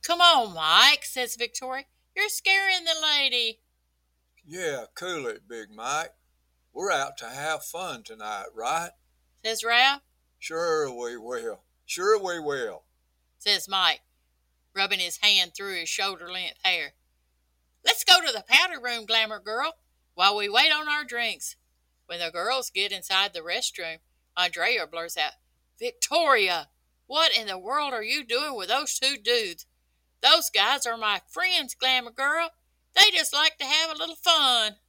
Come on, Mike, says Victoria. You're scaring the lady. Yeah, cool it, Big Mike. We're out to have fun tonight, right? Says Ralph. Sure we will. Sure we will. Says Mike, rubbing his hand through his shoulder-length hair. Let's go to the powder room, Glamour Girl, while we wait on our drinks. When the girls get inside the restroom, Andrea blurts out, Victoria, what in the world are you doing with those two dudes? Those guys are my friends, Glamour Girl. They just like to have a little fun.